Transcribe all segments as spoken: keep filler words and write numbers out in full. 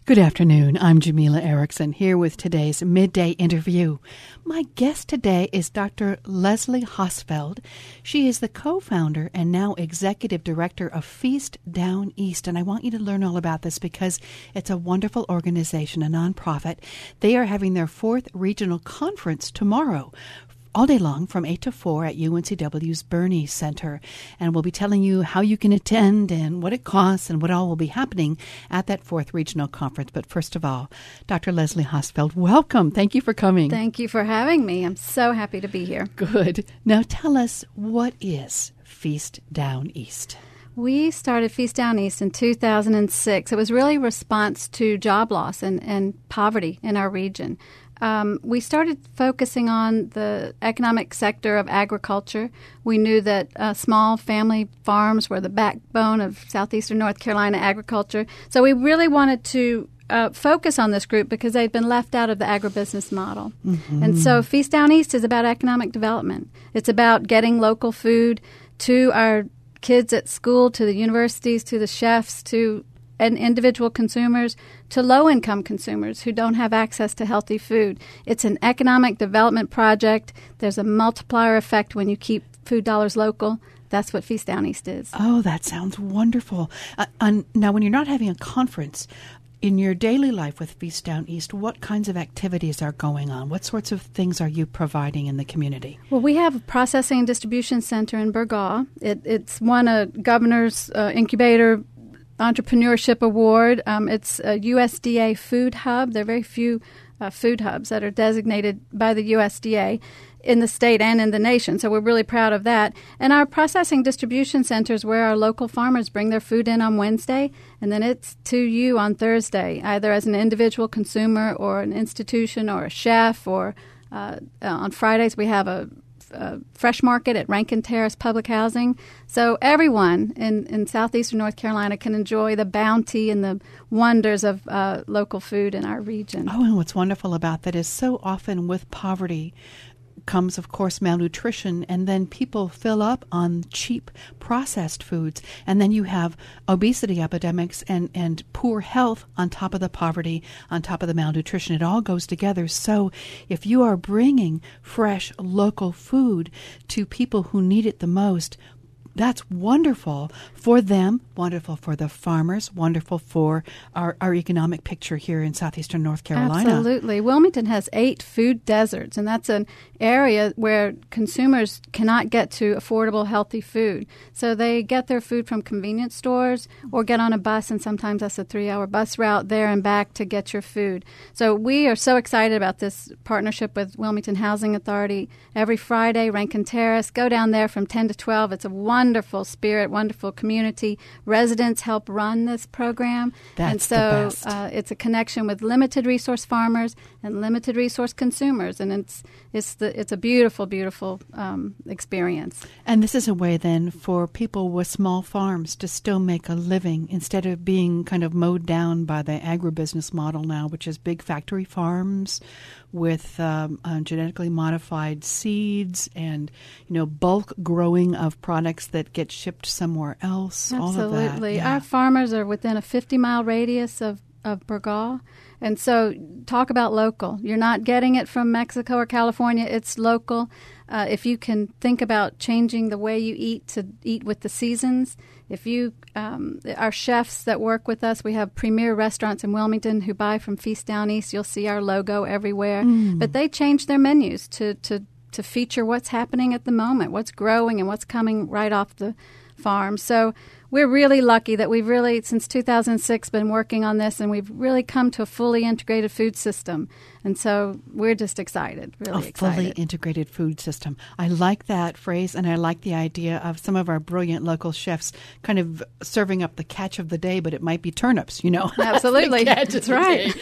Good afternoon. I'm Jamila Erickson here with today's Midday Interview. My guest today is Doctor Leslie Hosfeld. She is the co-founder and now executive director of Feast Down East. And I want you to learn all about this because it's a wonderful organization, a nonprofit. They are having their fourth regional conference tomorrow, all day long from eight to four at U N C W's Bernie Center. And we'll be telling you how you can attend and what it costs and what all will be happening at that fourth regional conference. But first of all, Doctor Leslie Hosfeld, welcome. Thank you for coming. Thank you for having me. I'm so happy to be here. Good. Now tell us, what is Feast Down East? We started Feast Down East in two thousand six. It was really a response to job loss and, and poverty in our region. Um, we started focusing on the economic sector of agriculture. We knew that uh, small family farms were the backbone of southeastern North Carolina agriculture. So we really wanted to uh, focus on this group because they'd been left out of the agribusiness model. Mm-hmm. And so Feast Down East is about economic development. It's about getting local food to our kids at school, to the universities, to the chefs, to and individual consumers, to low-income consumers who don't have access to healthy food. It's an economic development project. There's a multiplier effect when you keep food dollars local. That's what Feast Down East is. Oh, that sounds wonderful. Uh, and now, when you're not having a conference, in your daily life with Feast Down East, what kinds of activities are going on? What sorts of things are you providing in the community? Well, we have a processing and distribution center in Burgaw. It, it's won a governor's uh, incubator Entrepreneurship Award. Um, it's a U S D A food hub. There are very few uh, food hubs that are designated by the U S D A in the state and in the nation, so we're really proud of that. And our processing distribution centers where our local farmers bring their food in on Wednesday, and then it's to you on Thursday, either as an individual consumer or an institution or a chef, or uh, uh, on Fridays we have a Uh, fresh market at Rankin Terrace Public Housing. So everyone in, in southeastern North Carolina can enjoy the bounty and the wonders of uh, local food in our region. Oh, and what's wonderful about that is so often with poverty comes, of course, malnutrition, and then people fill up on cheap processed foods, and then you have obesity epidemics and, and poor health on top of the poverty, on top of the malnutrition. It all goes together. So if you are bringing fresh local food to people who need it the most, that's wonderful for them, wonderful for the farmers, wonderful for our, our economic picture here in southeastern North Carolina. Absolutely. Wilmington has eight food deserts, and that's an area where consumers cannot get to affordable, healthy food. So they get their food from convenience stores or get on a bus, and sometimes that's a three-hour bus route there and back to get your food. So we are so excited about this partnership with Wilmington Housing Authority. Every Friday, Rankin Terrace, go down there from ten to twelve. It's a wonderful spirit, wonderful community. Residents help run this program. That's and so the best. Uh, it's a connection with limited resource farmers and limited resource consumers, and it's it's the it's a beautiful, beautiful um, experience. And this is a way then for people with small farms to still make a living instead of being kind of mowed down by the agribusiness model now, which is big factory farms with um, uh, genetically modified seeds and, you know, bulk growing of products that get shipped somewhere else. Absolutely. All of that. Yeah. Our farmers are within a fifty-mile radius of, of Burgaw. And so talk about local. You're not getting it from Mexico or California. It's local. Uh, if you can think about changing the way you eat to eat with the seasons, if you, um, our chefs that work with us, we have premier restaurants in Wilmington who buy from Feast Down East. You'll see our logo everywhere. Mm. But they change their menus to, to, to feature what's happening at the moment, what's growing and what's coming right off the farm. So we're really lucky that we've really, since two thousand six, been working on this, and we've really come to a fully integrated food system. And so we're just excited, really a excited. fully integrated food system. I like that phrase, and I like the idea of some of our brilliant local chefs kind of serving up the catch of the day, but it might be turnips, you know. Absolutely. That's right.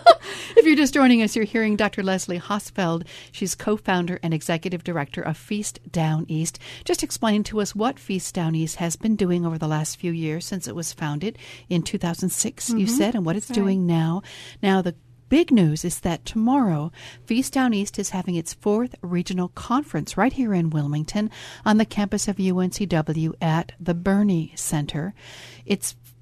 If you're just joining us, you're hearing Doctor Leslie Hosfeld. She's co-founder and executive director of Feast Down East. Just explain to us what Feast Down East has been doing over the last few years since it was founded in two thousand six, mm-hmm. you said, and what it's That's doing right. now. Now, the big news is that tomorrow, Feast Down East is having its fourth regional conference right here in Wilmington on the campus of U N C W at the Bernie Center. It's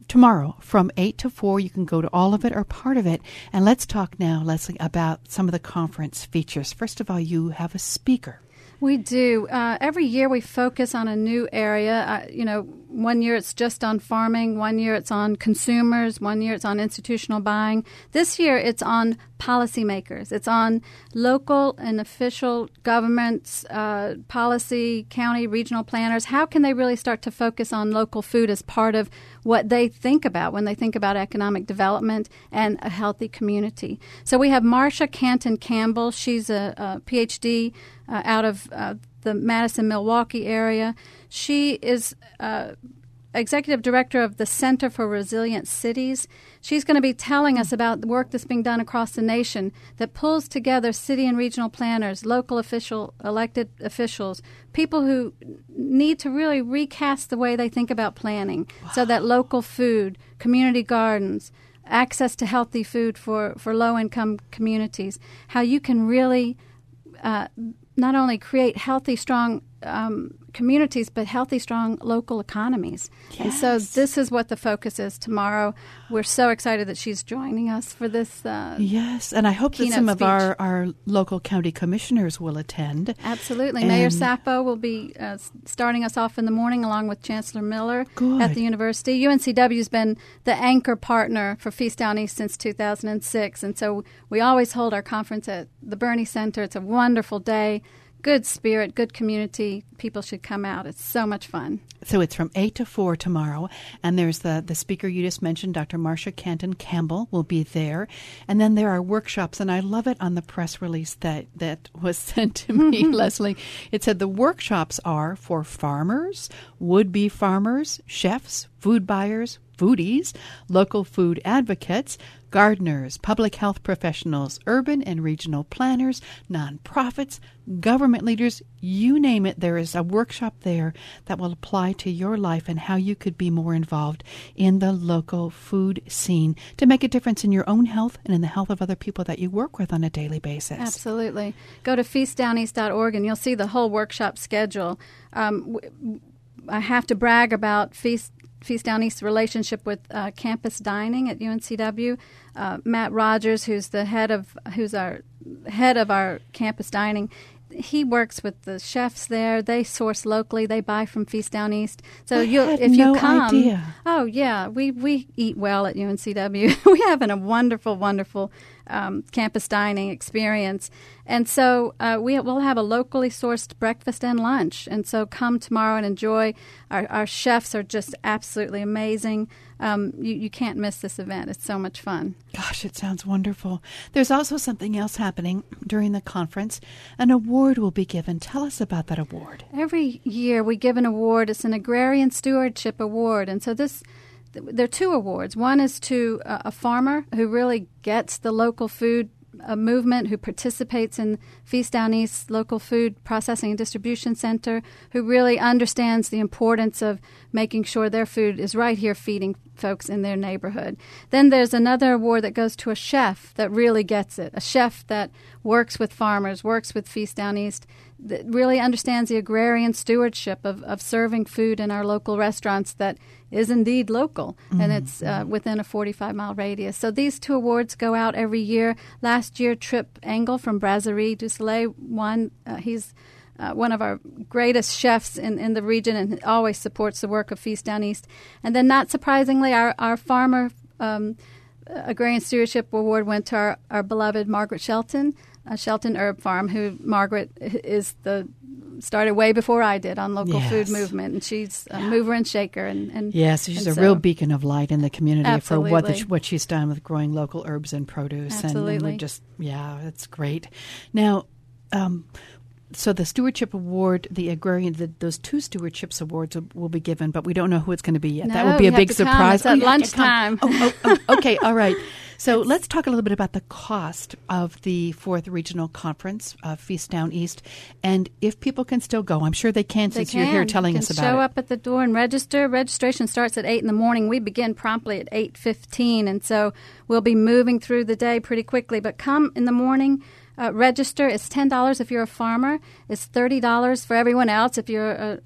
tomorrow from eight to four. You can go to all of it or part of it. And let's talk now, Leslie, about some of the conference features. First of all, you have a speaker. We do. Uh, every year we focus on a new area. Uh, you know, one year it's just on farming, one year it's on consumers, one year it's on institutional buying. This year it's on policymakers. It's on local and official governments, uh, policy, county, regional planners. How can they really start to focus on local food as part of what they think about when they think about economic development and a healthy community? So we have Marsha Canton Campbell. She's a, a P H D uh, out of uh, the Madison-Milwaukee area. She is uh, executive director of the Center for Resilient Cities. She's going to be telling us about the work that's being done across the nation that pulls together city and regional planners, local official, elected officials, people who need to really recast the way they think about planning. Wow. So that local food, community gardens, access to healthy food for, for low-income communities, how you can really uh, not only create healthy, strong um, communities, but healthy, strong local economies. Yes. And so this is what the focus is tomorrow. We're so excited that she's joining us for this uh Yes, and I hope that some of our, our local county commissioners will attend. Absolutely. And Mayor Sapo will be uh, starting us off in the morning along with Chancellor Miller Good. At the university. U N C W has been the anchor partner for Feast Down East since two thousand six, and so we always hold our conference at the Bernie Center. It's a wonderful day. Good spirit, good community. People should come out. It's so much fun. So it's from eight to four tomorrow. And there's the, the speaker you just mentioned, Doctor Marsha Canton Campbell, will be there. And then there are workshops. And I love it on the press release that, that was sent to me, Leslie. It said the workshops are for farmers, would-be farmers, chefs, food buyers, foodies, local food advocates, gardeners, public health professionals, urban and regional planners, nonprofits, government leaders, you name it. There is a workshop there that will apply to your life and how you could be more involved in the local food scene to make a difference in your own health and in the health of other people that you work with on a daily basis. Absolutely. Go to feast down east dot org and you'll see the whole workshop schedule. Um, I have to brag about Feast Feast Down East's relationship with uh, campus dining at U N C W. Uh, Matt Rogers, who's the head of who's our head of our campus dining, he works with the chefs there. They source locally. They buy from Feast Down East. So I you, had if no you come, idea. oh yeah, we we eat well at U N C W. We have a wonderful, wonderful um, campus dining experience. And so uh, we will have a locally sourced breakfast and lunch. And so come tomorrow and enjoy. Our, our chefs are just absolutely amazing. Um, you, you can't miss this event. It's so much fun. Gosh, it sounds wonderful. There's also something else happening during the conference. An award will be given. Tell us about that award. Every year we give an award. It's an Agrarian Stewardship Award. And so this, there are two awards. One is to uh, a farmer who really gets the local food a movement, who participates in Feast Down East Local Food Processing and Distribution Center, who really understands the importance of making sure their food is right here feeding folks in their neighborhood. Then there's another award that goes to a chef that really gets it, a chef that works with farmers, works with Feast Down East, that really understands the agrarian stewardship of, of serving food in our local restaurants that is indeed local, mm-hmm. and it's uh, within a forty-five mile radius. So these two awards go out every year. Last year, Trip Engel from Brasserie du Soleil won. Uh, he's uh, one of our greatest chefs in, in the region and always supports the work of Feast Down East. And then, not surprisingly, our, our farmer um, Agrarian Stewardship Award went to our, our beloved Margaret Shelton, uh, Shelton Herb Farm, who Margaret is the started way before I did on local yes. food movement, and she's a mover and shaker. And, and yes, she's and a so, real beacon of light in the community absolutely. for what the, what she's done with growing local herbs and produce. Absolutely. And, and we're just, yeah, it's great. Now, um, so the Stewardship Award, the Agrarian, the, those two Stewardships Awards will, will be given, but we don't know who it's going to be yet. No, that will be a big surprise. It's at oh, lunchtime. Oh, oh, oh, okay, all right. So let's talk a little bit about the cost of the fourth Regional Conference, uh, Feast Down East, and if people can still go. I'm sure they can since they you're can. here telling you us can about it. Show up at the door and register. Registration starts at eight in the morning. We begin promptly at eight fifteen, and so we'll be moving through the day pretty quickly. But come in the morning. Uh, register. It's ten dollars if you're a farmer. It's thirty dollars for everyone else if you're a, a,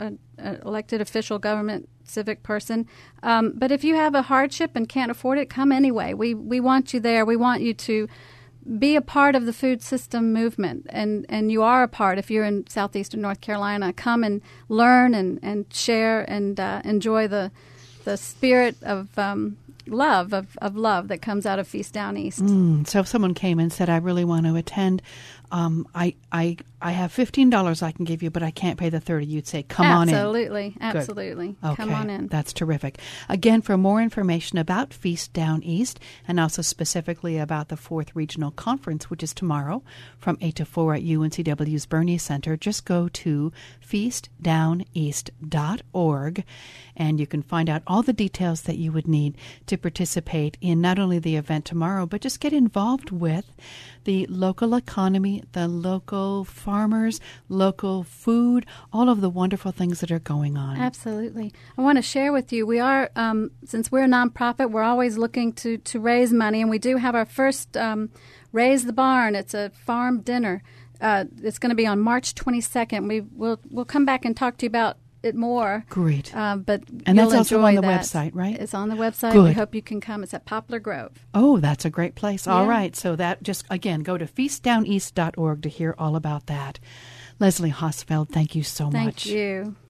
an elected official, government, civic person. Um, but if you have a hardship and can't afford it, come anyway. We we want you there. We want you to be a part of the food system movement, and, and you are a part. If you're in southeastern North Carolina, come and learn and, and share and uh, enjoy the the spirit of um, love of, of love that comes out of Feast Down East. Mm, so if someone came and said, I really want to attend, um, I I I have fifteen dollars I can give you, but I can't pay the thirty. You'd say, come absolutely, on in. Absolutely, Okay, come on in. That's terrific. Again, for more information about Feast Down East, and also specifically about the fourth Regional Conference, which is tomorrow from eight to four at U N C W's Bernie Center, just go to feast down east dot org, and you can find out all the details that you would need to participate in not only the event tomorrow, but just get involved with the local economy, the local farmers, local food, all of the wonderful things that are going on. Absolutely. I want to share with you, we are, um, since we're a nonprofit, we're always looking to, to raise money, and we do have our first um, Raise the Barn. It's a farm dinner. Uh, it's going to be on March twenty-second. We, we'll, we'll come back and talk to you about it more. Great. Uh, but and you'll that's also on the that. website, right? It's on the website. Good. We hope you can come. It's at Poplar Grove. Oh, that's a great place. Yeah. All right. So that just, again, go to feast down east dot org to hear all about that. Leslie Hosfeld, thank you so Thank much. Thank you.